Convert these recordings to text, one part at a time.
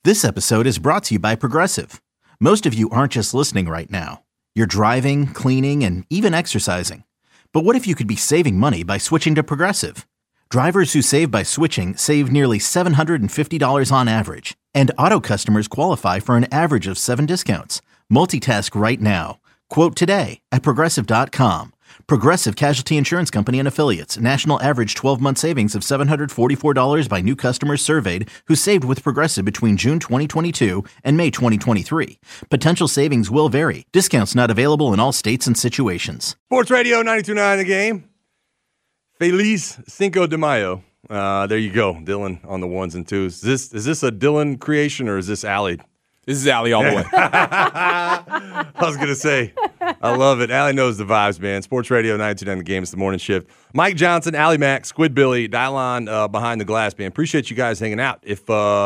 This episode is brought to you by Progressive. Most of you aren't just listening right now. You're driving, cleaning, and even exercising. But what if you could be saving money by switching to Progressive? Drivers who save by switching save nearly $750 on average. And auto customers qualify for an average of 7 discounts. Multitask right now. Quote today at Progressive.com. Progressive Casualty Insurance Company and Affiliates. National average 12-month savings of $744 by new customers surveyed who saved with Progressive between June 2022 and May 2023. Potential savings will vary. Discounts not available in all states and situations. Sports Radio 92.9 The Game. Feliz Cinco de Mayo. There you go, Dylan on the ones and twos. Is this a Dylan creation or is this Allie? This is Allie all the way. I was going to say, I love it. Allie knows the vibes, man. Sports Radio 92.9 The Game. It's the morning shift. Mike Johnson, Allie Mack, Squid Billy, dial on behind the glass, man. Appreciate you guys hanging out. If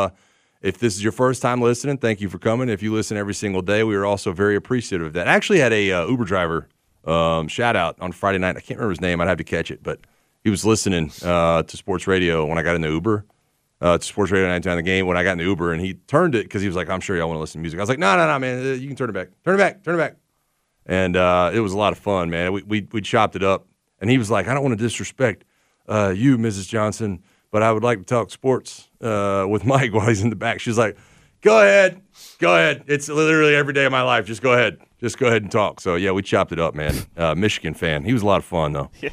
this is your first time listening, thank you for coming. If you listen every single day, we are also very appreciative of that. I actually had a Uber driver shout out on Friday night. I can't remember his name. I'd have to catch it, but he was listening to Sports Radio when I got in the Uber. To Sports Radio 92.9 The Game when I got in the Uber, and he turned it because he was like, I'm sure y'all want to listen to music. I was like, no, man, you can turn it back. Turn it back. And it was a lot of fun, man. We chopped it up, and he was like, I don't want to disrespect you, Mrs. Johnson, but I would like to talk sports with Mike while he's in the back. She's like, go ahead. It's literally every day of my life. Just go ahead and talk. So, yeah, we chopped it up, man. Michigan fan. He was a lot of fun, though. Yeah.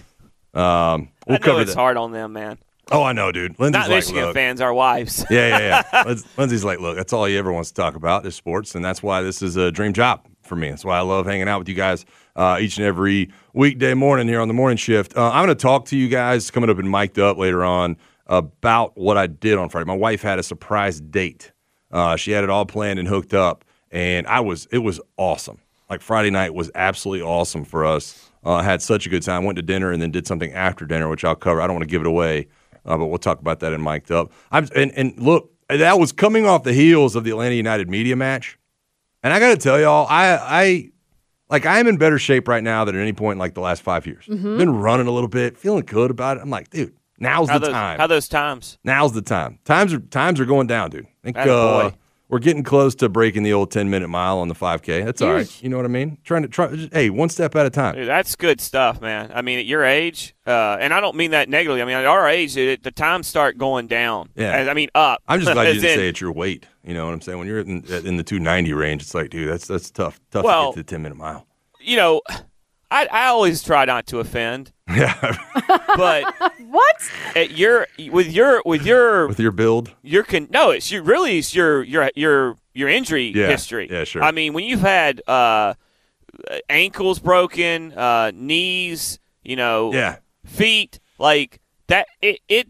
We'll I know it's hard on them, man. Oh, I know, dude. Lindsay's Not Michigan fans, our wives. Yeah. Lindsay's like, look, that's all he ever wants to talk about is sports, and that's why this is a dream job for me. That's why I love hanging out with you guys each and every weekday morning here on the morning shift. I'm going to talk to you guys coming up and mic'd up later on about what I did on Friday. My wife had a surprise date. She had it all planned and hooked up, and it was awesome. Like Friday night was absolutely awesome for us. Had such a good time. Went to dinner and then did something after dinner, which I'll cover. I don't want to give it away. But we'll talk about that in Mic'd Up. And look, that was coming off the heels of the Atlanta United media match. And I got to tell y'all, I am in better shape right now than at any point in like the last 5 years. Mm-hmm. Been running a little bit, feeling good about it. I'm like, dude, now's the time. How those times? Now's the time. Times are going down, dude. I think boy. We're getting close to breaking the old 10-minute mile on the 5K. That's all right. You know what I mean? Hey, one step at a time. Dude, that's good stuff, man. I mean, at your age, and I don't mean that negatively. I mean, at our age, the times start going down. Yeah. I mean, up. I'm just glad you didn't say it's your weight. You know what I'm saying? When you're in the 290 range, it's like, dude, that's tough to get to the 10-minute mile. You know, I always try not to offend. Yeah. But what? With your build, it's your injury history. Yeah, sure. I mean, when you've had ankles broken, knees, feet like that, it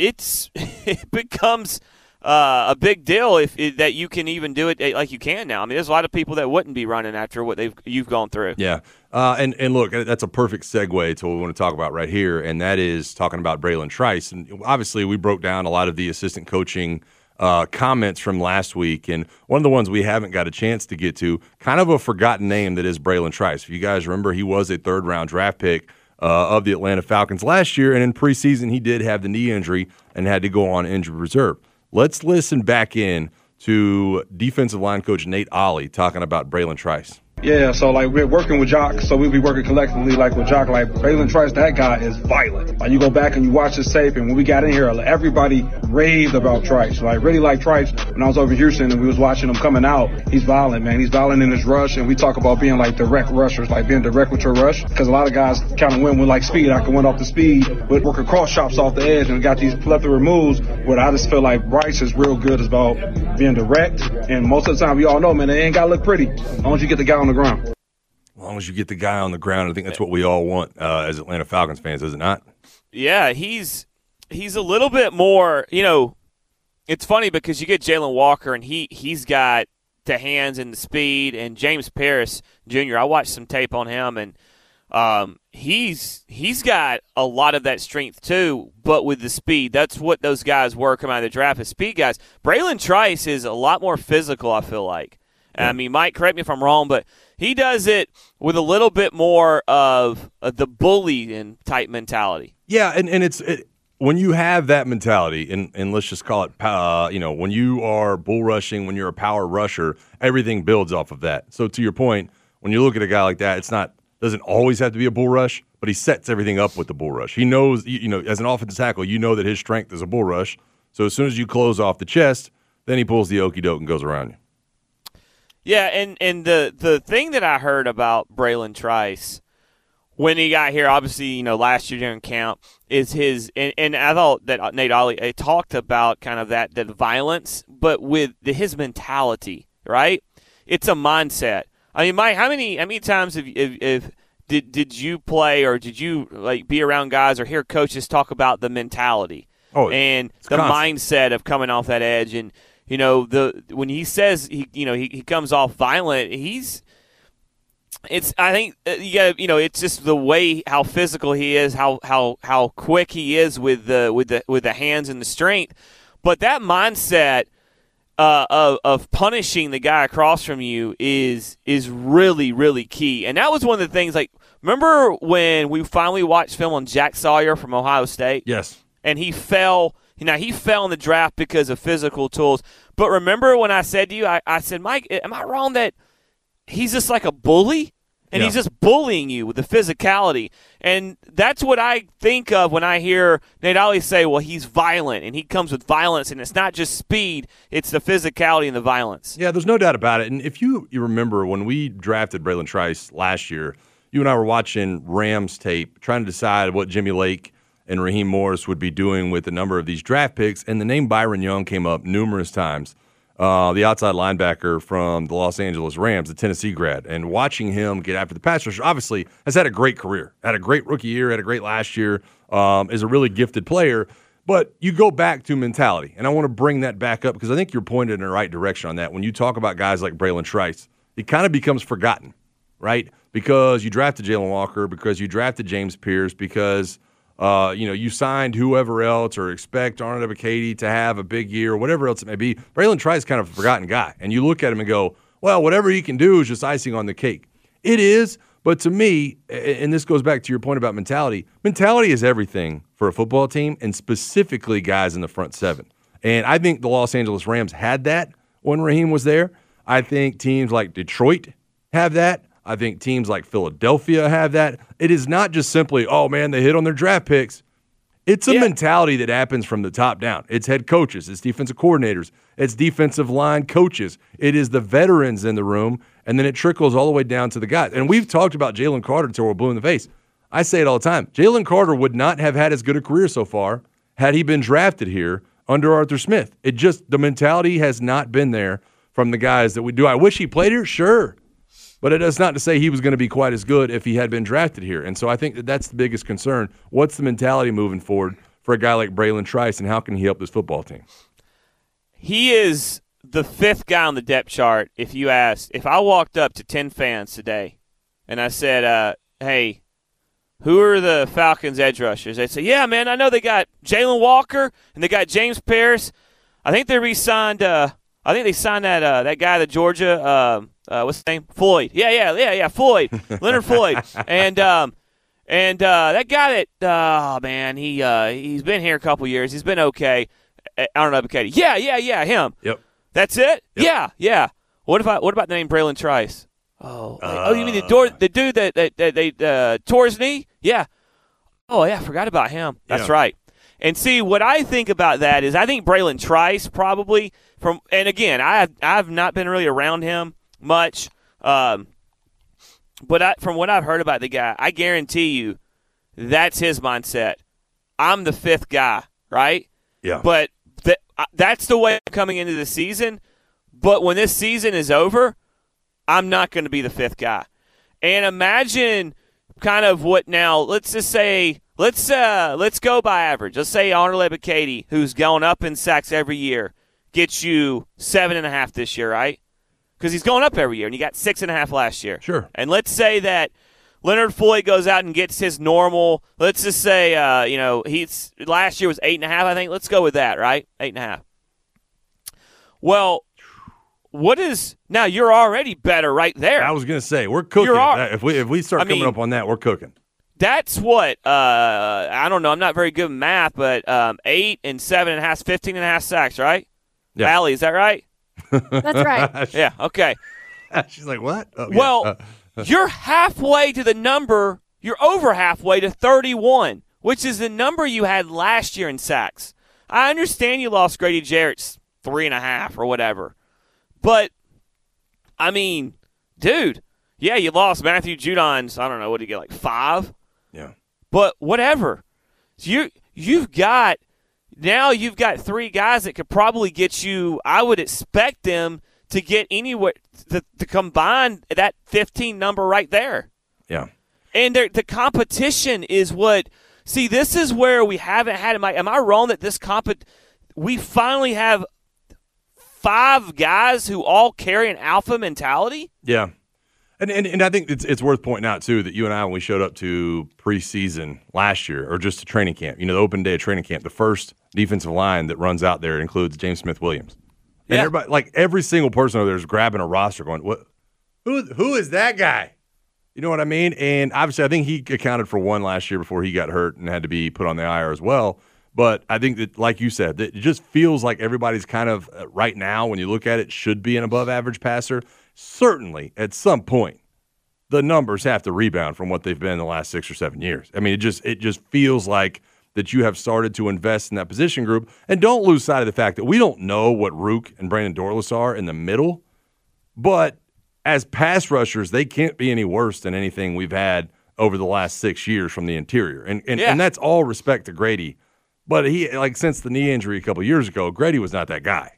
becomes a big deal that you can even do it like you can now. I mean, there's a lot of people that wouldn't be running after what you've gone through. Yeah. And look, that's a perfect segue to what we want to talk about right here, and that is talking about Bralen Trice. And obviously, we broke down a lot of the assistant coaching comments from last week, and one of the ones we haven't got a chance to get to, kind of a forgotten name, that is Bralen Trice. If you guys remember, he was a third-round draft pick of the Atlanta Falcons last year, and in preseason, he did have the knee injury and had to go on injured reserve. Let's listen back in to defensive line coach Nate Ollie talking about Bralen Trice. Yeah, so like we're working with Jock, so we'll be working collectively like with Jock. Like Bralen Trice, that guy is violent. Like you go back and you watch his tape, and when we got in here, everybody raved about Trice. Like really like Trice. When I was over Houston and we was watching him coming out, he's violent, man. He's violent in his rush, and we talk about being like direct rushers, like being direct with your rush. Because a lot of guys kind of win with like speed. I can win off the speed, but working cross chops off the edge, and we got these plethora moves. Where I just feel like Bryce is real good about being direct, and most of the time we all know, man, they ain't gotta look pretty as long as you get the guy on the ground. As long as you get the guy on the ground, I think that's what we all want as Atlanta Falcons fans, is it not? Yeah, he's a little bit more, it's funny because you get Jalen Walker, and he's got the hands and the speed, and James Paris Jr., I watched some tape on him, and he's got a lot of that strength too, but with the speed. That's what those guys were coming out of the draft as speed guys. Bralen Trice is a lot more physical, I feel like. Yeah. I mean, Mike, correct me if I'm wrong, but he does it with a little bit more of the bully type mentality. Yeah, and when you have that mentality, and let's just call it, when you are bull rushing, when you're a power rusher, everything builds off of that. So to your point, when you look at a guy like that, doesn't always have to be a bull rush, but he sets everything up with the bull rush. He knows, as an offensive tackle, you know that his strength is a bull rush. So as soon as you close off the chest, then he pulls the okie doke and goes around you. Yeah, and the thing that I heard about Braylon Trice when he got here, obviously, last year during camp, is and I thought that Nate Ollie talked about kind of that violence, but with his mentality, right? It's a mindset. I mean, Mike, how many times did you play, or did you be around guys or hear coaches talk about the mentality and the mindset of coming off that edge? And when he says he comes off violent, it's just the way how physical he is, how quick he is with the hands and the strength, but that mindset of punishing the guy across from you is really, really key. And that was one of the things, remember when we finally watched film on Jack Sawyer from Ohio State? Yes. And he fell in the draft because of physical tools. But remember when I said to you, I said, Mike, am I wrong that he's just like a bully? And he's just bullying you with the physicality. And that's what I think of when I hear Nate Ollie say, well, he's violent, and he comes with violence, and it's not just speed, it's the physicality and the violence. Yeah, there's no doubt about it. And if you remember when we drafted Braylon Trice last year, you and I were watching Rams tape, trying to decide what Jimmy Lake and Raheem Morris would be doing with a number of these draft picks, and the name Byron Young came up numerous times. The outside linebacker from the Los Angeles Rams, the Tennessee grad, and watching him get after the pass rusher, obviously has had a great career, had a great rookie year, had a great last year, is a really gifted player. But you go back to mentality, and I want to bring that back up because I think you're pointed in the right direction on that. When you talk about guys like Braylon Trice, it kind of becomes forgotten, right? Because you drafted Jalen Walker, because you drafted James Pierce, because you signed whoever else or expect Arnold Ebiketie to have a big year or whatever else it may be. Braylon Trice is kind of a forgotten guy. And you look at him and go, well, whatever he can do is just icing on the cake. It is, but to me, and this goes back to your point about mentality is everything for a football team, and specifically guys in the front seven. And I think the Los Angeles Rams had that when Raheem was there. I think teams like Detroit have that. I think teams like Philadelphia have that. It is not just simply, oh, man, they hit on their draft picks. It's a mentality that happens from the top down. It's head coaches. It's defensive coordinators. It's defensive line coaches. It is the veterans in the room, and then it trickles all the way down to the guys. And we've talked about Jalen Carter until we're blue in the face. I say it all the time. Jalen Carter would not have had as good a career so far had he been drafted here under Arthur Smith. The mentality has not been there from the guys that we do. I wish he played here, sure. But it is not to say he was going to be quite as good if he had been drafted here. And so I think that's the biggest concern. What's the mentality moving forward for a guy like Braylon Trice, and how can he help this football team? He is the fifth guy on the depth chart. If I walked up to 10 fans today and I said, hey, who are the Falcons edge rushers? They'd say, yeah, man, I know they got Jalen Walker and they got James Pierce. I think they re-signed they signed that guy, the Georgia what's his name? Floyd. Yeah, Floyd. Leonard Floyd. And that guy that he's been here a couple years. He's been okay. I don't know, Ebiketie. Yeah, him. Yep. That's it? Yep. Yeah. What about the name Braylon Trice? You mean the dude that tore his knee? Yeah. Oh, yeah, I forgot about him. That's right. And see, what I think about that is I think Braylon Trice probably and again, I've not been really around him much, but from what I've heard about the guy, I guarantee you that's his mindset. I'm the fifth guy, right? Yeah. But that's the way I'm coming into the season. But when this season is over, I'm not going to be the fifth guy. And imagine kind of what now. Let's just say let's go by average. Let's say Arnold Ebiketie, who's going up in sacks every year, gets you 7.5 this year, right? Because he's going up every year, and he got 6.5 last year. Sure. And let's say that Leonard Floyd goes out and gets his normal. Let's just say, he's last year was 8.5. I think. Let's go with that, right? 8.5. Well, what is now? You're already better right there. I was going to say we're cooking. If we start coming up on that, we're cooking. That's what I don't know. I'm not very good at math, but 8 and 7.5, 15.5 sacks, right? Yeah. Allie, is that right? That's right. Yeah. Okay. She's like, what? Oh, yeah. Well, you're halfway to the number. You're over halfway to 31, which is the number you had last year in sacks. I understand you lost Grady Jarrett's 3.5 or whatever, but I mean, dude, yeah, you lost Matthew Judon's. I don't know, what did he get, like 5? Yeah. But whatever. You've got 3 guys that could probably get you. I would expect them to get anywhere to combine that 15 number right there. Yeah. And the competition is what. See, this is where we haven't had. Am I wrong that we finally have 5 guys who all carry an alpha mentality? Yeah. And I think it's worth pointing out, too, that you and I, when we showed up to preseason last year, or just to training camp, the open day of training camp, the first defensive line that runs out there includes James Smith-Williams. And everybody, like every single person over there is grabbing a roster going, "What? Who is that guy?" You know what I mean? And obviously I think he accounted for 1 last year before he got hurt and had to be put on the IR as well. But I think that, like you said, that it just feels like everybody's kind of, right now, when you look at it, should be an above-average passer. Certainly, at some point, the numbers have to rebound from what they've been in the last 6 or 7 years. I mean, it just feels like that you have started to invest in that position group. And don't lose sight of the fact that we don't know what Rook and Brandon Dorlus are in the middle, but as pass rushers, they can't be any worse than anything we've had over the last 6 years from the interior. And that's all respect to Grady. But since the knee injury a couple years ago, Grady was not that guy.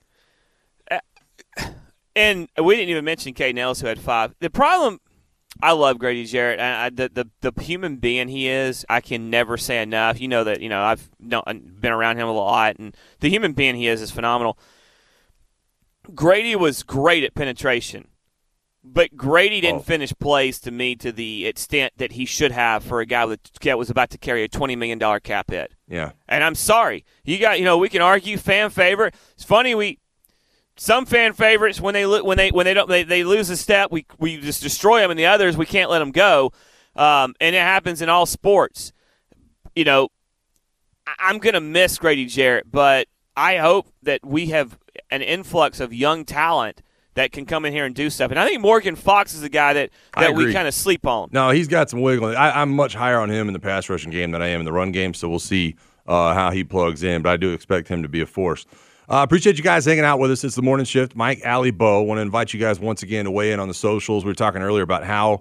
And we didn't even mention Caden Ellis, who had 5. The problem, I love Grady Jarrett. The human being he is, I can never say enough. You know that. I've been around him a lot, and the human being he is phenomenal. Grady was great at penetration, but Grady didn't finish plays to me to the extent that he should have for a guy that was about to carry a $20 million cap hit. Yeah. And I'm sorry, we can argue fan favorite. It's funny some fan favorites when they lose a step, we just destroy them, and the others we can't let them go. And it happens in all sports. I'm going to miss Grady Jarrett, but I hope that we have an influx of young talent that can come in here and do stuff. And I think Morgan Fox is a guy that we kind of sleep on. No, he's got some wiggle. I'm much higher on him in the pass rushing game than I am in the run game, so we'll see how he plugs in. But I do expect him to be a force. Appreciate you guys hanging out with us. It's the morning shift. Mike, Allie, Bo. Want to invite you guys once again to weigh in on the socials. We were talking earlier about how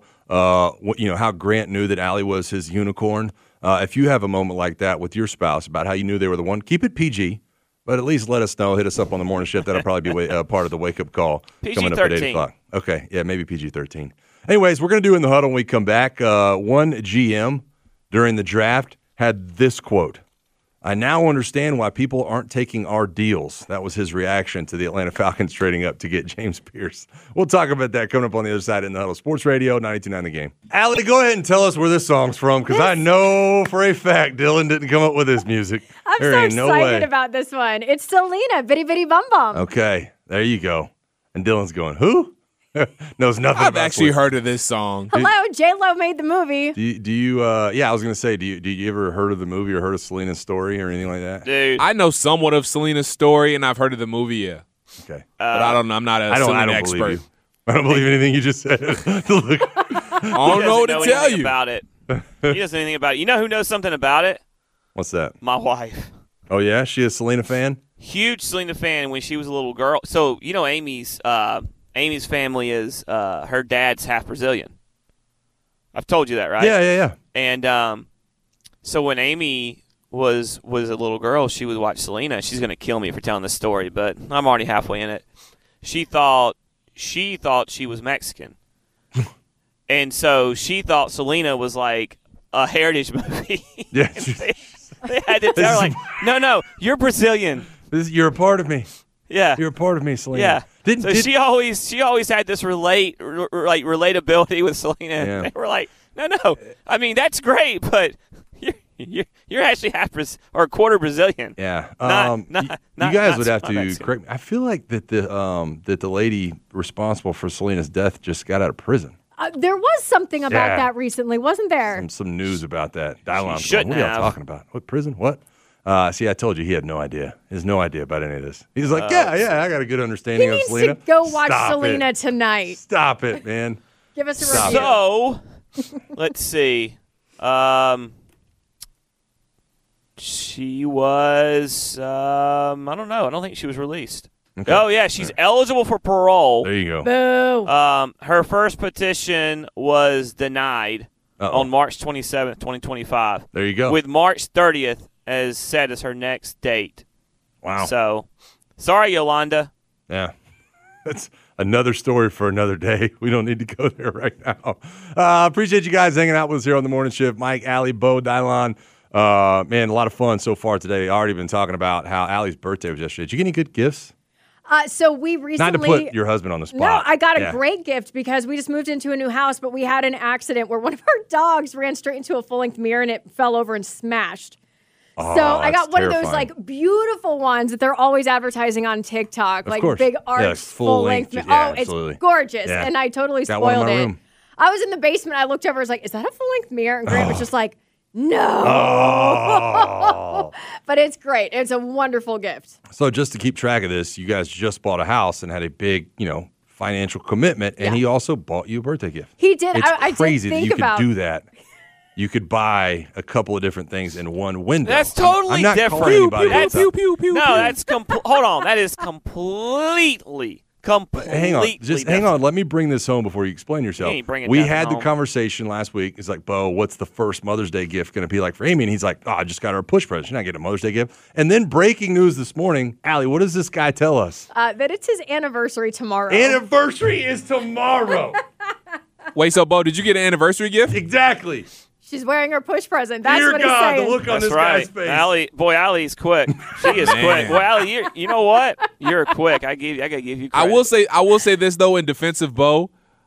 Grant knew that Allie was his unicorn. If you have a moment like that with your spouse about how you knew they were the one, keep it PG. But at least let us know. Hit us up on the morning shift. That'll probably be part of the wake-up call coming up at 8 o'clock. Okay, yeah, maybe PG-13. Anyways, we're going to do In the Huddle when we come back. One GM during the draft had this quote: "I now understand why people aren't taking our deals." That was his reaction to the Atlanta Falcons trading up to get James Pierce. We'll talk about that coming up on the other side in the Huddle. Sports Radio 92.9 The Game. Allie, go ahead and tell us where this song's from, because I know for a fact Dylan didn't come up with this music. I'm so excited about this one. It's Selena, Bitty Bitty Bum Bum. Okay, there you go. And Dylan's going, who? Knows nothing I've about actually Selena. heard of this song. Hello, J-Lo made the movie. Do you I was going to say, do you ever heard of the movie or heard of Selena's story or anything like that? Dude. I know somewhat of Selena's story, and I've heard of the movie, yeah. Okay. But I don't know. I'm not a Selena expert. Believe you. I don't believe anything you just said. Look. I don't know what to tell you. About it. He doesn't know anything about it. You know who knows something about it? What's that? My wife. Oh, yeah? She a Selena fan? Huge Selena fan when she was a little girl. So, Amy's family is her dad's half Brazilian. I've told you that, right? Yeah. And so when Amy was a little girl, she would watch Selena. She's going to kill me for telling this story, but I'm already halfway in it. She thought she was Mexican. And so she thought Selena was like a heritage movie. Yeah. They had to tell her, like, no, you're Brazilian. You're a part of me. Yeah. You're a part of me, Selena. Yeah. She always had this relatability with Selena. Yeah. They were like, no. I mean, that's great, but you're actually half or a quarter Brazilian. Yeah. You guys would have to correct me. I feel like that the lady responsible for Selena's death just got out of prison. There was something about that recently, wasn't there? Some news about that. What are shouldn't y'all have. talking about? What, prison? What? See, I told you he had no idea. He has no idea about any of this. He's like, I got a good understanding He of needs Selena. to go watch Stop Selena it. tonight. Stop it, man. Give us a Stop review. So, let's see. She was, I don't know. I don't think she was released. Okay. Oh, yeah, she's eligible for parole. There you go. Boo. Her first petition was denied on March 27th, 2025. There you go. With March 30th as set as her next date. Wow. So, sorry, Yolanda. Yeah. That's another story for another day. We don't need to go there right now. Appreciate you guys hanging out with us here on the morning shift. Mike, Allie, Bo, Dylon. Man, a lot of fun so far today. Already been talking about how Allie's birthday was yesterday. Did you get any good gifts? So we recently. Not to put your husband on the spot. No, I got a great gift because we just moved into a new house, but we had an accident where one of our dogs ran straight into a full-length mirror and it fell over and smashed. Oh, So I got one of those terrifying. like beautiful ones that they're always advertising on TikTok, like course. big Yeah, arch full length. length. Yeah, oh, absolutely. it's gorgeous, Yeah. and I totally Got one in spoiled my it. room. I was in the basement. I looked over. I was like, "Is that a full-length mirror?" And Grant was just like, "No." Oh. But it's great. It's a wonderful gift. So just to keep track of this, you guys just bought a house and had a big, financial commitment, and he also bought you a birthday gift. He did. It's I crazy did that think you about could do that. You could buy a couple of different things in one window. That's totally I'm not different. calling anybody That's- else out. Hold on. That is completely Hang on. Just hang on. Let me bring this home before you explain yourself. You ain't bringing We nothing had the home. conversation last week. It's like, Bo, what's the first Mother's Day gift going to be like for Amy? And he's like, I just got her a push present. She's not getting a Mother's Day gift. And then breaking news this morning, Allie, what does this guy tell us? that it's his anniversary tomorrow. Anniversary is tomorrow. Wait, so Bo, did you get an anniversary gift? Exactly. She's wearing her push present. That's Dear what God, he's saying. the look on That's this right. guy's face. Allie's quick. She is quick. Well, Allie, you know what? You're quick. I gotta give you credit. I will say this though, in defense of Bo,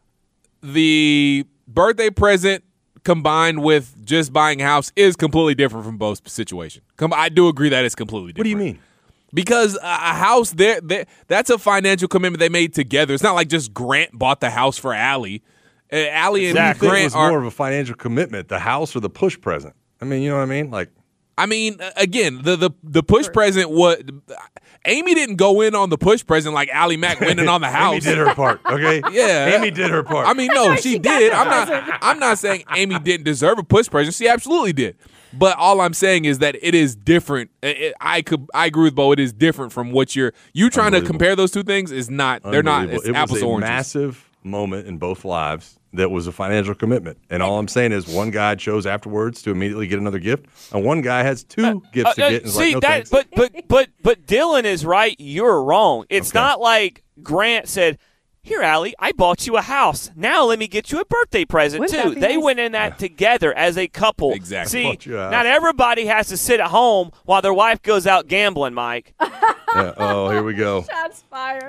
the birthday present combined with just buying a house is completely different from Bo's situation. I do agree that it's completely different. What do you mean? Because a house, that's a financial commitment they made together. It's not like just Grant bought the house for Allie. Allie and I think it Grant was are more of a financial commitment, the house or the push present. I mean, you know what I mean? Like, I mean, again, the push present. What Amy didn't go in on the push present like Allie Mack went in on the house. Amy did her part, okay? Yeah, Amy did her part. I mean, no, she did. I'm not saying Amy didn't deserve a push present. She absolutely did. But all I'm saying is that it is different. I agree with Bo. It is different from what you trying to compare those two things. Is not. They're not. It's It apples was to a oranges. massive moment in both lives that was a financial commitment. And all I'm saying is one guy chose afterwards to immediately get another gift, and one guy has two gifts to get. And is like, no, thanks. but Dylan is right. You're wrong. It's Okay. not like Grant said, "Here, Allie, I bought you a house. Now let me get you a birthday present Wouldn't too." that be They nice? went in that together as a couple. Exactly. See, Bought you a house. not everybody has to sit at home while their wife goes out gambling, Mike. Yeah, oh, here we go. Shots fired.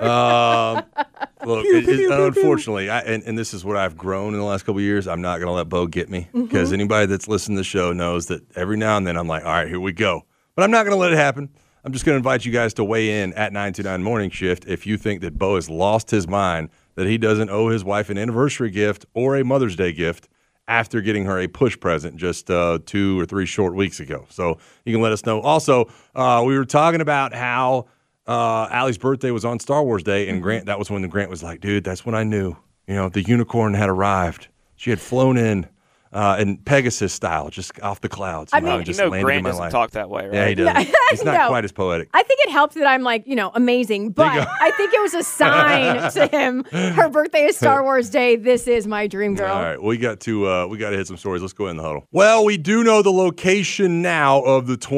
Look, unfortunately, and this is what I've grown in the last couple of years. I'm not going to let Bo get me because anybody that's listened to the show knows that every now and then I'm like, all right, here we go. But I'm not going to let it happen. I'm just going to invite you guys to weigh in at 929 Morning Shift if you think that Bo has lost his mind, that he doesn't owe his wife an anniversary gift or a Mother's Day gift after getting her a push present just 2 or 3 short weeks ago. So you can let us know. Also, we were talking about how Allie's birthday was on Star Wars Day, and Grant, that was when Grant was like, dude, that's when I knew, the unicorn had arrived. She had flown in Pegasus style, just off the clouds. I mean, just you know, landed Grant in my doesn't life. talk that way, right? Yeah, he does. He's not No. quite as poetic. I think it helped that I'm like, amazing, but I think it was a sign to him. Her birthday is Star Wars Day. This is my dream girl. All right, we got to hit some stories. Let's go in the huddle. Well, we do know the location now of the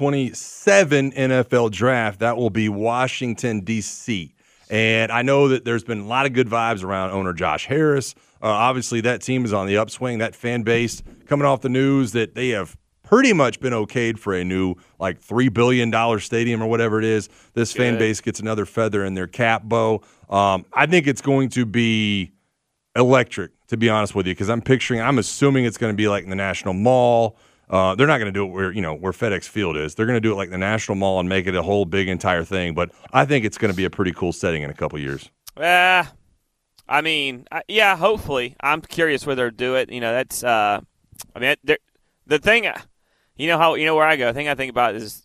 2027 NFL Draft. That will be Washington, D.C. And I know that there's been a lot of good vibes around owner Josh Harris. Obviously, that team is on the upswing. That fan base coming off the news that they have pretty much been okayed for a new $3 billion stadium or whatever it is. This fan base gets another feather in their cap, Bo. I think it's going to be electric, to be honest with you, because I'm assuming it's going to be like in the National Mall. They're not going to do it where FedEx Field is. They're going to do it like the National Mall and make it a whole big entire thing. But I think it's going to be a pretty cool setting in a couple years. I mean, yeah, hopefully. I'm curious whether they'll do it. You know, that's I mean, the thing. You know where I go. The thing I think about is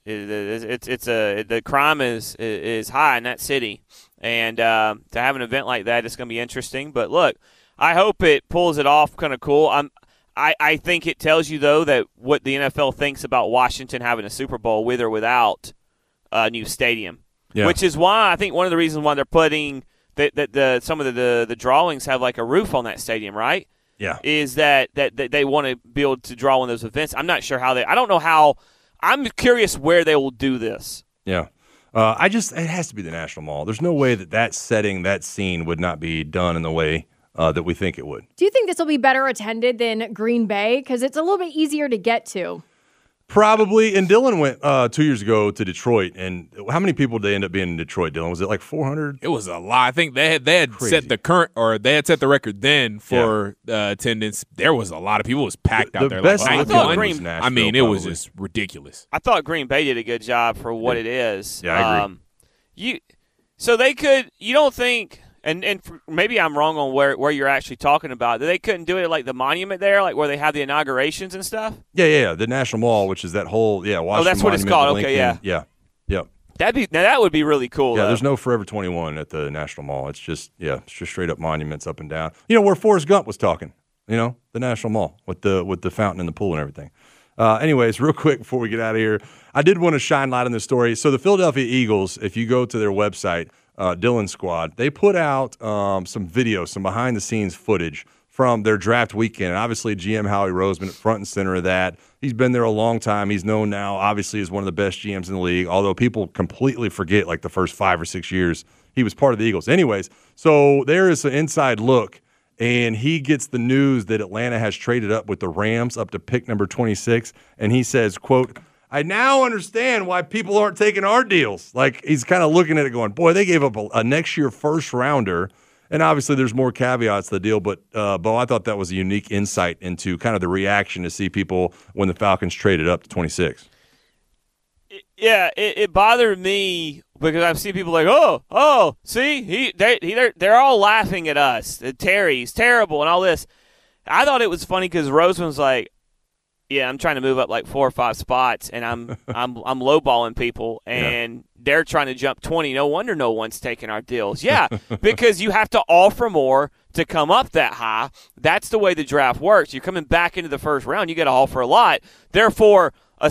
the crime is high in that city, and to have an event like that, it's going to be interesting. But look, I hope it pulls it off kind of cool. I think it tells you though that what the NFL thinks about Washington having a Super Bowl with or without a new stadium, which is why I think one of the reasons why they're putting that some of the drawings have like a roof on that stadium, right? Yeah, is that they want to be able to draw on those events. I'm not sure how I don't know how. I'm curious where they will do this. Yeah, it has to be the National Mall. There's no way that setting, that scene would not be done in the way that we think it would. Do you think this will be better attended than Green Bay? Because it's a little bit easier to get to. Probably. And Dylan went 2 years ago to Detroit. And how many people did they end up being in Detroit, Dylan? Was it like 400? It was a lot. I think they had set the record then for attendance. There was a lot of people. It was packed out there. Best I thought Green. I mean, it was just ridiculous. I thought Green Bay did a good job for what it is. Yeah, I agree. So they could. You don't think? And maybe I'm wrong on where you're actually talking about. They couldn't do it at like the monument there, like where they have the inaugurations and stuff? Yeah. The National Mall, which is that whole, Washington that's what it's called. Okay, yeah. Yeah. That would be really cool. Yeah, there's no Forever 21 at the National Mall. It's just straight up monuments up and down. You know, where Forrest Gump was talking, the National Mall with the fountain and the pool and everything. Anyways, real quick before we get out of here, I did want to shine light on this story. So the Philadelphia Eagles, if you go to their website, Dylan Squad, they put out some videos, some behind-the-scenes footage from their draft weekend. And obviously, GM Howie Roseman front and center of that. He's been there a long time. He's known now, obviously, as one of the best GMs in the league, although people completely forget, like, the first 5 or 6 years he was part of the Eagles. Anyways, so there is an inside look, and he gets the news that Atlanta has traded up with the Rams up to pick number 26, and he says, quote, I now understand why people aren't taking our deals. Like, he's kind of looking at it going, boy, they gave up a next year first rounder. And obviously there's more caveats to the deal. But, Bo, I thought that was a unique insight into kind of the reaction to see people when the Falcons traded up to 26. Yeah, it bothered me because I've seen people like, see, they're all laughing at us. Terry's terrible and all this. I thought it was funny because Roseman's like, yeah, I'm trying to move up like 4 or 5 spots, and I'm lowballing people, and they're trying to jump 20. No wonder no one's taking our deals. Yeah, because you have to offer more to come up that high. That's the way the draft works. You're coming back into the first round, you got to offer a lot. Therefore,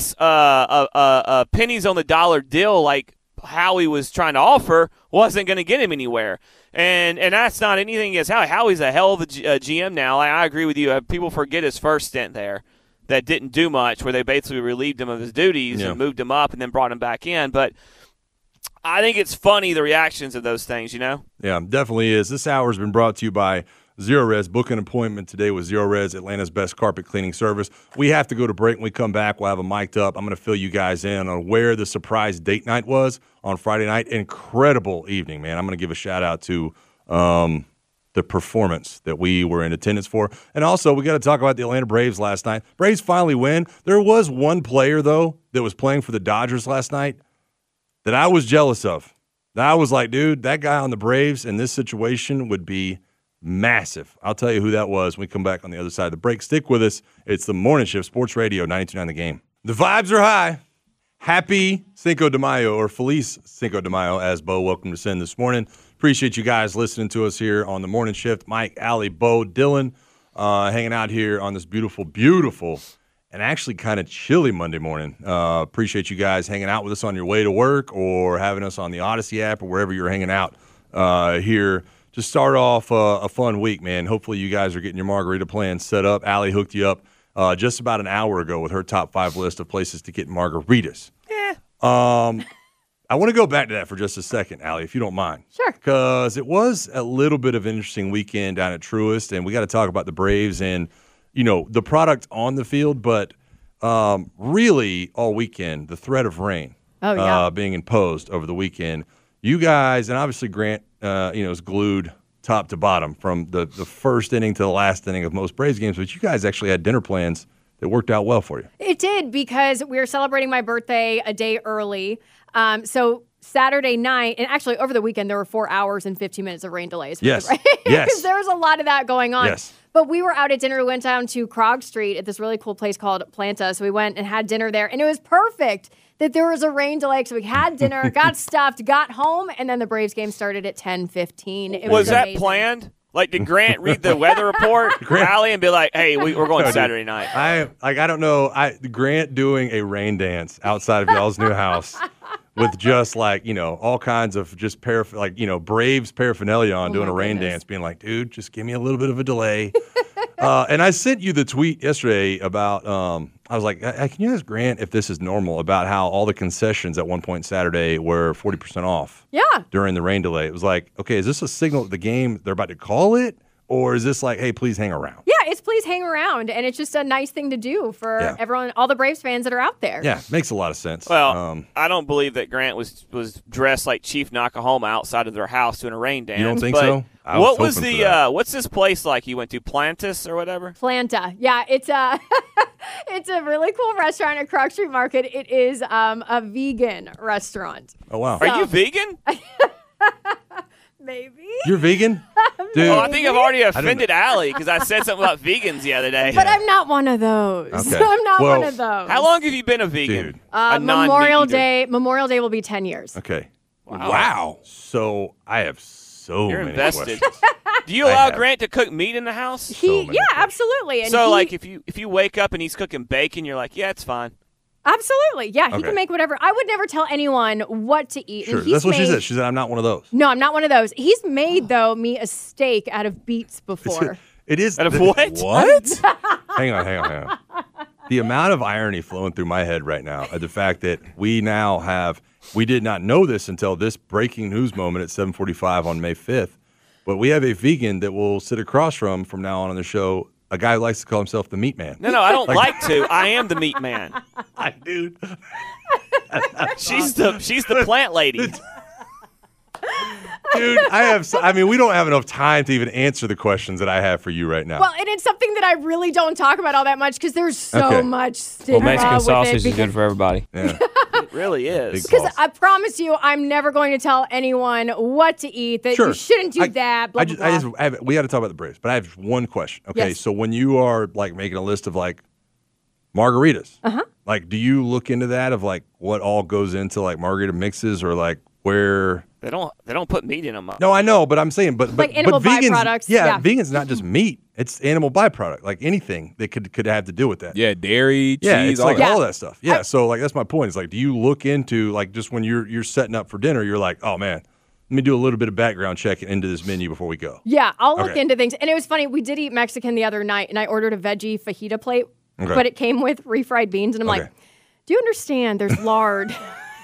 a pennies on the dollar deal like Howie was trying to offer wasn't going to get him anywhere. And that's not anything against Howie. Howie's a hell of a GM now. I agree with you. People forget his first stint there. That didn't do much, where they basically relieved him of his duties and moved him up and then brought him back in. But I think it's funny, the reactions of those things, Yeah, definitely is. This hour has been brought to you by Zerorez. Book an appointment today with Zerorez, Atlanta's best carpet cleaning service. We have to go to break. When we come back, we'll have a mic'd up. I'm going to fill you guys in on where the surprise date night was on Friday night. Incredible evening, man. I'm going to give a shout-out to the performance that we were in attendance for. And also, we got to talk about the Atlanta Braves last night. Braves finally win. There was one player, though, that was playing for the Dodgers last night that I was jealous of. That I was like, dude, that guy on the Braves in this situation would be massive. I'll tell you who that was when we come back on the other side of the break. Stick with us. It's the Morning Shift, Sports Radio 92.9 The Game. The vibes are high. Happy Cinco de Mayo, or Feliz Cinco de Mayo, as Bo welcomed us in this morning. Appreciate you guys listening to us here on the Morning Shift. Mike, Allie, Bo, Dylan, hanging out here on this beautiful, and actually kind of chilly Monday morning. Appreciate you guys hanging out with us on your way to work or having us on the Odyssey app or wherever you're hanging out here. Just start off a fun week, man. Hopefully you guys are getting your margarita plan set up. Allie hooked you up just about an hour ago with her top 5 list of places to get margaritas. I want to go back to that for just a second, Allie, if you don't mind. Sure. Because it was a little bit of an interesting weekend down at Truist, and we got to talk about the Braves and, the product on the field, but really all weekend, the threat of rain being imposed over the weekend. You guys, and obviously Grant, is glued top to bottom from the first inning to the last inning of most Braves games, but you guys actually had dinner plans that worked out well for you. It did, because we were celebrating my birthday a day early. So Saturday night, and actually over the weekend, there were 4 hours and 15 minutes of rain delays. Yes. Yes. Yes. There was a lot of that going on. Yes. But we were out at dinner. We went down to Krog Street at this really cool place called Planta. So we went and had dinner there. And it was perfect that there was a rain delay. So we had dinner, got stuffed, got home, and then the Braves game started at 10:15. It Was that amazing. planned? Like, did Grant read the weather report, Allie, and be like, hey, we're going Saturday night? I don't know. Grant doing a rain dance outside of y'all's new house with just all kinds of just Braves paraphernalia on doing my a rain goodness. dance, being like, dude, just give me a little bit of a delay. And I sent you the tweet yesterday about, I was like, can you ask Grant if this is normal about how all the concessions at one point Saturday were 40% off Yeah. during the rain delay? It was like, okay, is this a signal that the game, they're about to call it? Or is this like, hey, please hang around? Yeah, it's please hang around. And it's just a nice thing to do for everyone, all the Braves fans that are out there. Yeah, makes a lot of sense. Well, I don't believe that Grant was dressed like Chief Nakahoma outside of their house doing a rain dance. You don't think but so? I What was was hoping the for that. what's this place like you went to, Plantis or whatever? Planta. Yeah, it's a it's a really cool restaurant at Krog Street Market. It is a vegan restaurant. Oh, wow. Are you vegan? Maybe. You're vegan? Dude. Well, I think I've already offended Allie because I said something about vegans the other day. But I'm not one of those. Okay. I'm not Well, one of those. How long have you been a vegan? Dude. A non-meat Memorial eater? Day. Memorial Day will be 10 years. Okay. Wow. So I have so You're many invested. questions. Do you allow have. Grant to cook meat in the house? He, many yeah, questions. absolutely. And So, he- like, if you wake up and he's cooking bacon, you're like, yeah, it's fine. absolutely, yeah, he Okay. can make whatever. I would never tell anyone what to eat. Sure. And he's That's what she made- said. She said, I'm not one of those. No, I'm not one of those. He's made though me a steak out of beets before. It is. Out of what? What? Hang on. The amount of irony flowing through my head right now at the fact that we did not know this until this breaking news moment at 7:45 on May 5th, but we have a vegan that will sit across from now on the show, a guy who likes to call himself the meat man. No, I don't like to. I am the meat man. Dude. She's the plant lady. Dude, we don't have enough time to even answer the questions that I have for you right now. Well, and it's something that I really don't talk about all that much because there's so Okay. much stigma Well, Mexican with sausage it. is good for everybody. Yeah. It really is. Big Because balls. I promise you, I'm never going to tell anyone what to eat. That Sure. you shouldn't do that. Blah, blah, blah. We got to talk about the Braves, but I have one question. Okay, Yes. so when you are like making a list of like margaritas, like do you look into that of like what all goes into like margarita mixes or like where? They don't put meat in them. No, I know, but I'm saying, but Like animal vegans, byproducts, yeah, yeah. vegan's not just meat; it's animal byproduct, like anything that could have to do with that. Yeah, dairy, cheese, Yeah, it's all like that. all that stuff. Yeah, so like that's my point. It's like, do you look into like just when you're setting up for dinner, you're like, oh man, let me do a little bit of background checking into this menu before we go. Yeah, I'll look Okay. into things. And it was funny. We did eat Mexican the other night, and I ordered a veggie fajita plate, Okay. but it came with refried beans. And I'm Okay. like, do you understand there's lard?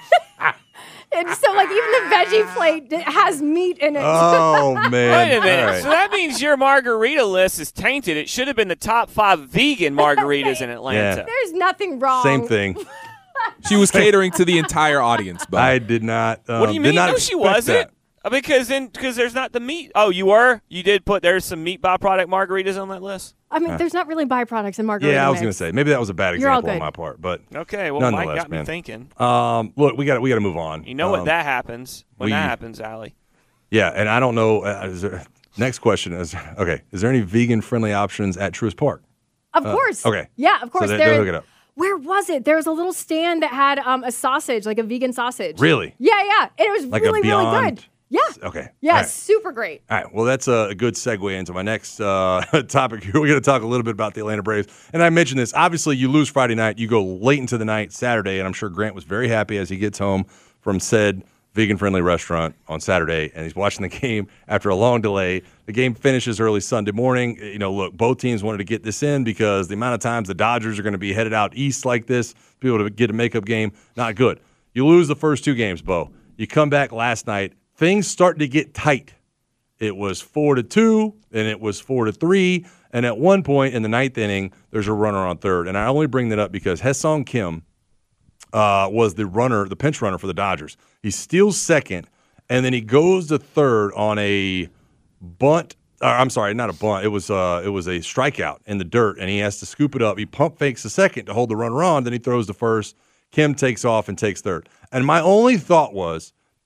And so, like, even the veggie plate has meat in it. Oh man! Wait a minute. All right. So that means your margarita list is tainted. It should have been the top 5 vegan margaritas in Atlanta. There's nothing wrong. Same thing. She was catering to the entire audience, Bo. I did not. What do you did mean? not No, she expect wasn't. that. Because there's not the meat. Oh, you were? You did put there's some meat byproduct margaritas on that list? I mean, there's not really byproducts in margarita. Yeah, I was mix. going to say maybe that was a bad You're all example on good. my part, but Okay, well, Mike nonetheless, got me man. thinking. Look, we got to move on. You know what that happens when we- that happens, Allie. Yeah, and I don't know. Next question is okay. Is there any vegan friendly options at Truist Park? Of course. okay. Yeah, of course. they'll There- hook it up. Where was it? There was a little stand that had a sausage, like a vegan sausage. Really? Yeah, yeah. And it was Like really, a Beyond? really good. Yeah. Okay. Yeah, All right. super great. All right. Well, that's a good segue into my next topic here. We're going to talk a little bit about the Atlanta Braves. And I mentioned this. Obviously, you lose Friday night. You go late into the night Saturday. And I'm sure Grant was very happy as he gets home from said vegan-friendly restaurant on Saturday. And he's watching the game after a long delay. The game finishes early Sunday morning. You know, look, both teams wanted to get this in because the amount of times the Dodgers are going to be headed out east like this, be able to get a makeup game, not good. You lose the first 2 games, Bo. You come back last night. Things start to get tight. It was 4-2, and it was 4-3, and at one point in the 9th inning, there's a runner on third. And I only bring that up because Haesung Kim was the pinch runner for the Dodgers. He steals second, and then he goes to third on a bunt. I'm sorry, not a bunt. It was a strikeout in the dirt, and he has to scoop it up. He pump fakes the second to hold the runner on. Then he throws to first. Kim takes off and takes third. And my only thought was,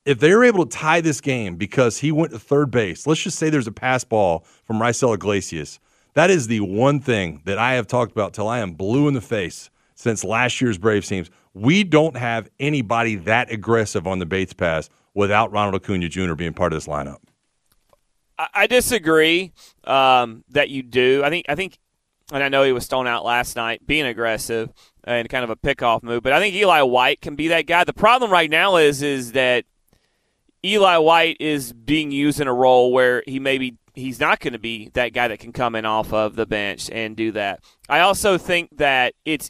if they're able to tie this game because he went to third base, let's just say there's a pass ball from Raisel Iglesias. That is the one thing that I have talked about till I am blue in the face since last year's Braves teams. We don't have anybody that aggressive on the Bates pass without Ronald Acuna Jr. being part of this lineup. I disagree that you do. I think, and I know he was thrown out last night being aggressive and kind of a pickoff move, but I think Eli White can be that guy. The problem right now is that Eli White is being used in a role where he's not going to be that guy that can come in off of the bench and do that. I also think that it's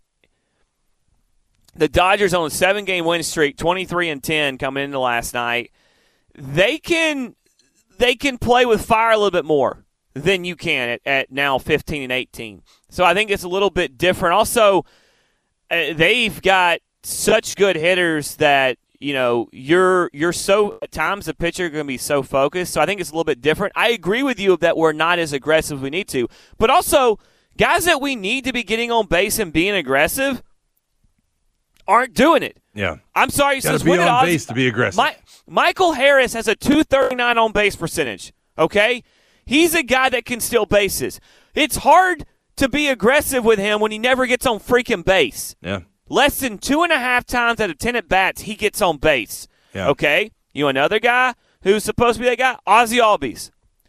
the Dodgers on a 7-game win streak, 23-10 coming into last night. They can play with fire a little bit more than you can at now 15-18. So I think it's a little bit different. Also, they've got such good hitters that you're so at times the pitcher going to be so focused. So I think it's a little bit different. I agree with you that we're not as aggressive as we need to, but also guys that we need to be getting on base and being aggressive aren't doing it. Yeah, I'm sorry. Got to be on base to be aggressive. Michael Harris has a .239 on base percentage. Okay, he's a guy that can steal bases. It's hard to be aggressive with him when he never gets on freaking base. Yeah. Less than 2.5 times out of 10 at bats, he gets on base. Yeah. Okay? Another guy who's supposed to be that guy? Ozzie Albies.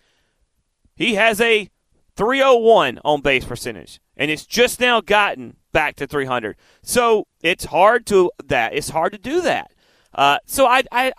He has a .301 on base percentage, and it's just now gotten back to 300. So it's hard to do that. So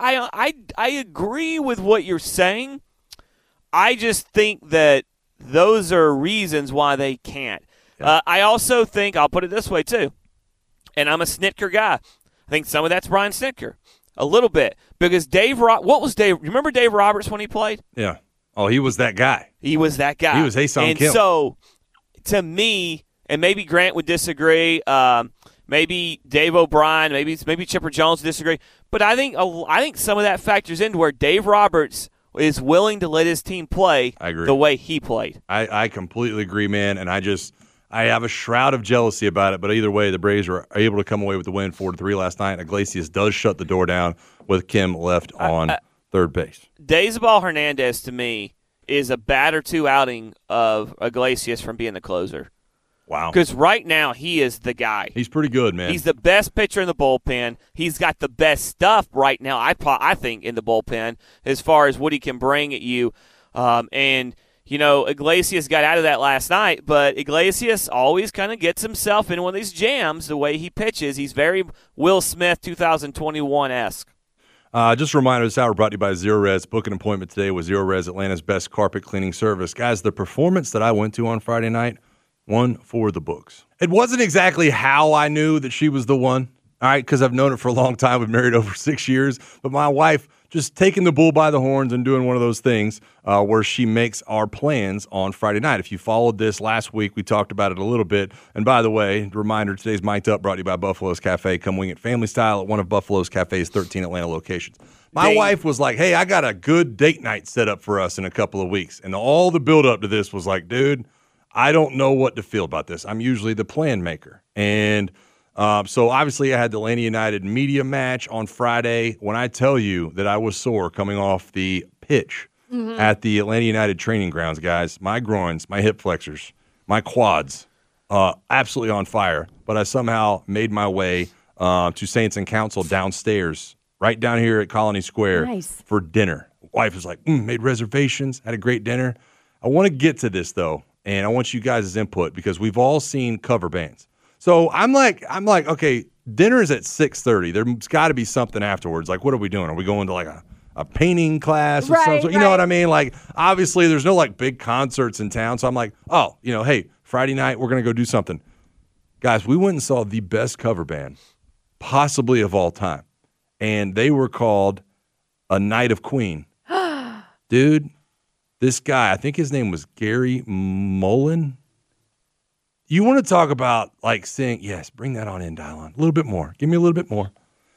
I agree with what you're saying. I just think that those are reasons why they can't. Yeah. I also think, I'll put it this way too, and I'm a Snitker guy. I think some of that's Brian Snitker, a little bit, because what was Dave? Remember Dave Roberts when he played? Yeah. Oh, he was that guy. He was that guy. He was Ha-Seong Kim. And so, to me, and maybe Grant would disagree, maybe Dave O'Brien, maybe Chipper Jones would disagree, but I think some of that factors into where Dave Roberts is willing to let his team play the way he played. I completely agree, man, and I have a shroud of jealousy about it, but either way, the Braves were able to come away with the win 4-3 last night. Iglesias does shut the door down with Kim left on third base. Daysabel Hernandez, to me, is a bat or two outing of Iglesias from being the closer. Wow. Because right now, he is the guy. He's pretty good, man. He's the best pitcher in the bullpen. He's got the best stuff right now, I think, in the bullpen as far as what he can bring at you. Iglesias got out of that last night, but Iglesias always kind of gets himself in one of these jams the way he pitches. He's very Will Smith 2021-esque. Just a reminder, this hour brought to you by Zero Res. Book an appointment today with Zero Res, Atlanta's best carpet cleaning service. Guys, the performance that I went to on Friday night, one for the books. It wasn't exactly how I knew that she was the one, all right, because I've known her for a long time. We've married over 6 years. But my wife just taking the bull by the horns and doing one of those things where she makes our plans on Friday night. If you followed this last week, we talked about it a little bit. And by the way, reminder, today's Mic'd Up brought to you by Buffalo's Cafe. Come wing it family style at one of Buffalo's Cafe's 13 Atlanta locations. My wife was like, hey, I got a good date night set up for us in a couple of weeks. And all the build-up to this was like, dude, I don't know what to feel about this. I'm usually the plan maker. And so obviously I had the Atlanta United media match on Friday. When I tell you that I was sore coming off the pitch at the Atlanta United training grounds, guys, my groins, my hip flexors, my quads, absolutely on fire. But I somehow made my way to Saints and Council downstairs, right down here at Colony Square for dinner. Wife was like, made reservations, had a great dinner. I want to get to this, though, and I want you guys' input because we've all seen cover bands. So I'm like, okay, dinner is at 6:30. There's got to be something afterwards. Like, what are we doing? Are we going to like a painting class or something? You know what I mean? Like, obviously, there's no like big concerts in town. So I'm like, hey, Friday night we're gonna go do something. Guys, we went and saw the best cover band possibly of all time, and they were called A Night of Queen. Dude, this guy, I think his name was Gary Mullen. You want to talk about, like, seeing, yes, bring that on in, Dylon. A little bit more. Give me a little bit more.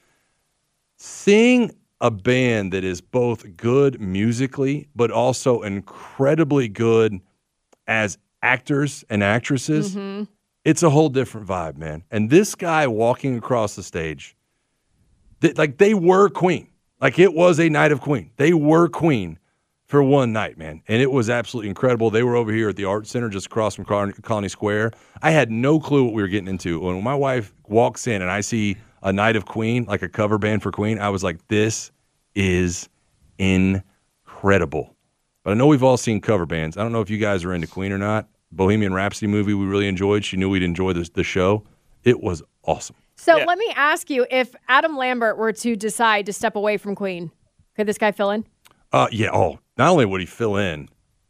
Seeing a band that is both good musically, but also incredibly good as actors and actresses, it's a whole different vibe, man. And this guy walking across the stage, they were Queen. Like, it was a night of Queen. They were Queen for one night, man. And it was absolutely incredible. They were over here at the Art Center just across from Colony Square. I had no clue what we were getting into. When my wife walks in and I see a night of Queen, like a cover band for Queen, I was like, this is incredible. But I know we've all seen cover bands. I don't know if you guys are into Queen or not. Bohemian Rhapsody movie we really enjoyed. She knew we'd enjoy the show. It was awesome. So Yeah. let me ask you, if Adam Lambert were to decide to step away from Queen, could this guy fill in? Yeah. Oh, not only would he fill in,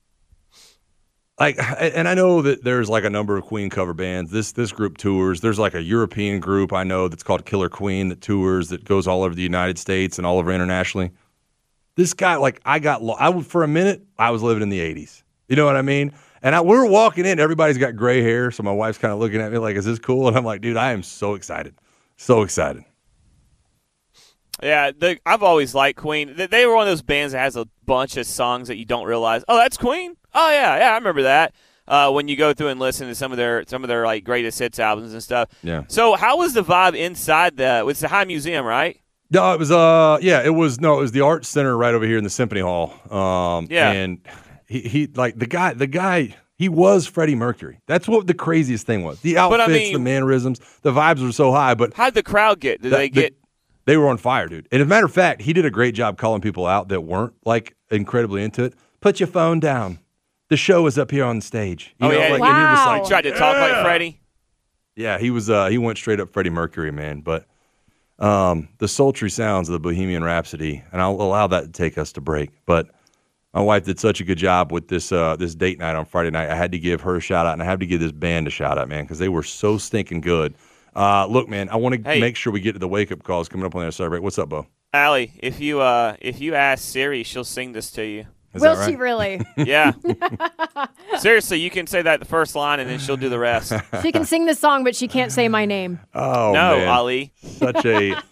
and I know that there's like a number of Queen cover bands. This group tours. There's like a European group I know that's called Killer Queen that tours, that goes all over the United States and all over internationally. This guy, like, for a minute, I was living in the 80s. You know what I mean? And we were walking in. Everybody's got gray hair, so my wife's kind of looking at me like, is this cool? And I'm like, dude, I am so excited. So excited. Yeah, I've always liked Queen. They were one of those bands that has a bunch of songs that you don't realize. Oh, that's Queen. Oh yeah, I remember that. When you go through and listen to some of their like greatest hits albums and stuff. Yeah. So how was the vibe inside it's the High Museum, right? No, it was it was the Art Center right over here in the Symphony Hall. Yeah. And he like the guy. He was Freddie Mercury. That's what the craziest thing was. The outfits, the mannerisms, the vibes were so high. But how'd the crowd get? Did they get? They were on fire, dude. And as a matter of fact, he did a great job calling people out that weren't like incredibly into it. Put your phone down. The show is up here on the stage. Yeah. And he was Wow. like, Tried to talk like Freddie. yeah, he was. He went straight up Freddie Mercury, man. But the sultry sounds of the Bohemian Rhapsody, and I'll allow that to take us to break. But my wife did such a good job with this date night on Friday night. I had to give her a shout out, and I have to give this band a shout out, man, because they were so stinking good. Look, man, I want to make sure we get to the wake up calls coming up on the other side break. What's up, Bo? Allie, if you ask Siri, she'll sing this to you. Is Will that right? she really? Yeah. Seriously, you can say that the first line, and then she'll do the rest. She can sing this song, but she can't say my name. Oh, No, man. Ali. Such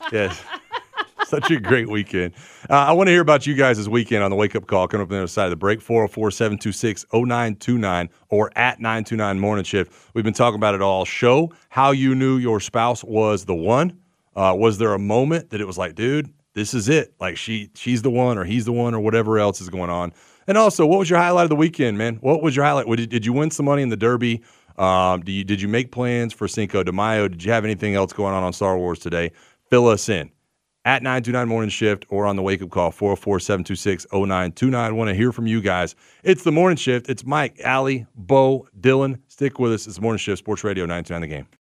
a great weekend. I want to hear about you guys this weekend on the wake up call coming up on the other side of the break. 404-726-0929 or at 929 Morning Shift. We've been talking about it all. Show how you knew your spouse was the one. Was there a moment that it was like, dude, this is it? Like she's the one, or he's the one, or whatever else is going on. And also, what was your highlight of the weekend, man? What was your highlight? Did you win some money in the Derby? Did you make plans for Cinco de Mayo? Did you have anything else going on Star Wars today? Fill us in. At 929 Morning Shift or on the wake-up call, 404-726-0929. I want to hear from you guys. It's the Morning Shift. It's Mike, Allie, Bo, Dylan. Stick with us. It's the Morning Shift, Sports Radio 929 The Game.